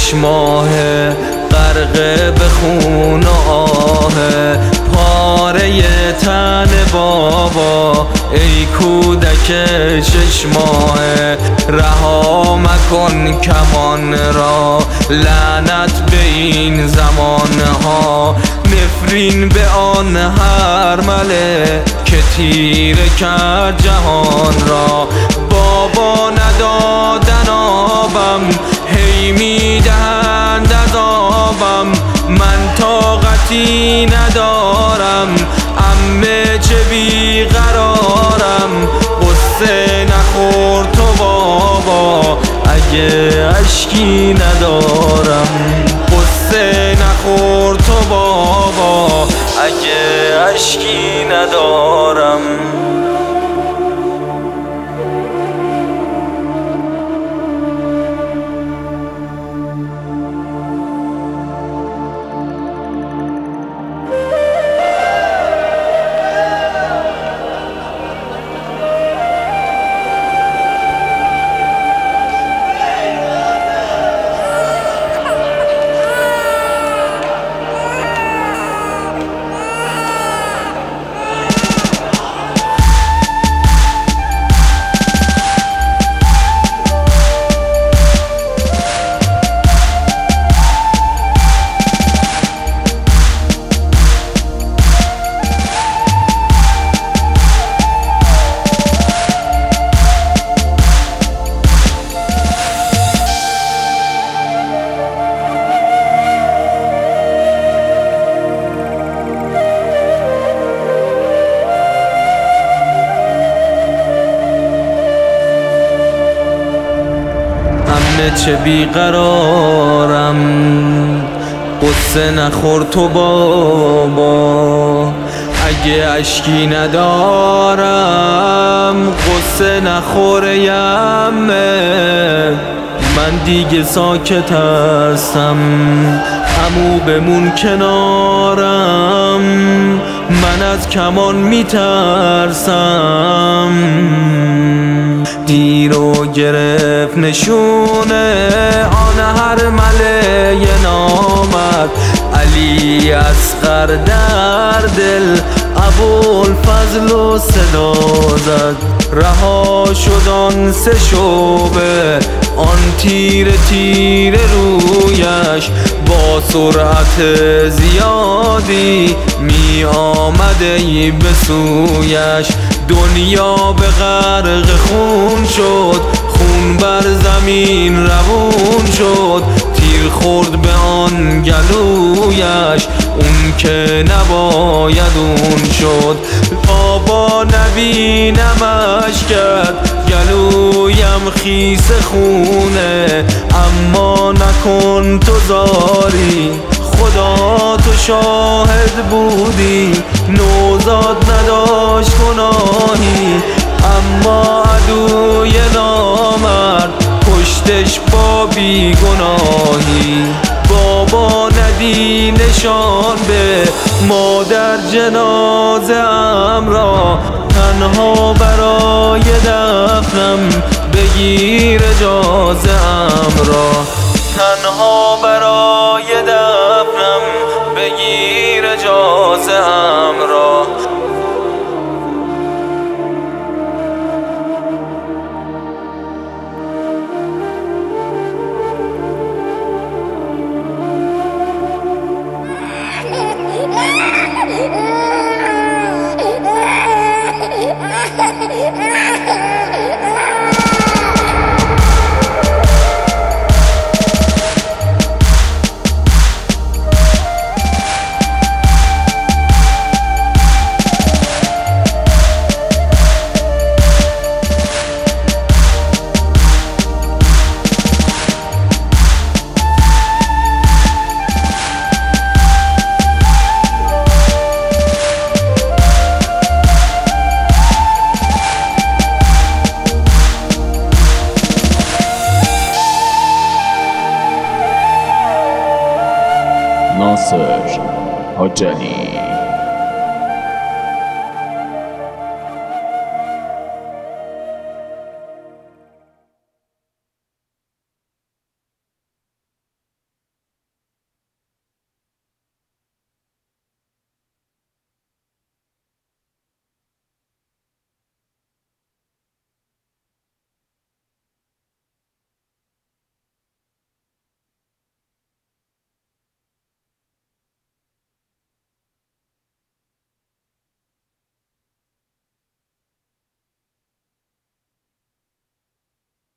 ماه غرق به خون و آه، پاره تن بابا ای کودک 6 ماه. رها مکن کمان را، لعنت به این زمان ها، نفرین به آن هرمله که تیره کرد جهان را. بابا ندادن آبم، هی میدهند عذابم، من طاقتی ندارم، عمه چه بیقرارم. قصه نخور تو بابا اگه اشکی ندارم، قصه نخور تو بابا اگه اشکی ندارم. چه بیقرارم، قصه نخور تو بابا اگه اشکی ندارم، قصه نخور یمه من دیگه ساکت هستم. عمو بمون کنارم، من از کمان میترسم. دیرو گرفت نشونه آن هرمله نامرد، علی اصغر در دل ابوالفضل و صدا زد. رها شد آن 3 شعبه، آن تیر رویش با سرعت زیادی می آمده به سویش. دنیا به غرق خون شد، خون بر زمین روون شد، تیر خورد به آن گلویش، اون که نباید اون شد. بابا نبینمش کرد گلویم خیس خونه، اما نکن تو زاری، خدا تو شاهد بودی، نوزاد نداشت گناهی، اما عدوی نامرد کشتش با بیگناهی. بابا ندی نشان به مادر جنازه ام را، تنها برای دفنم بگیر اجازه ام را، تنها برای دفنم بگیر اجازه ام را. ناصر حجلی.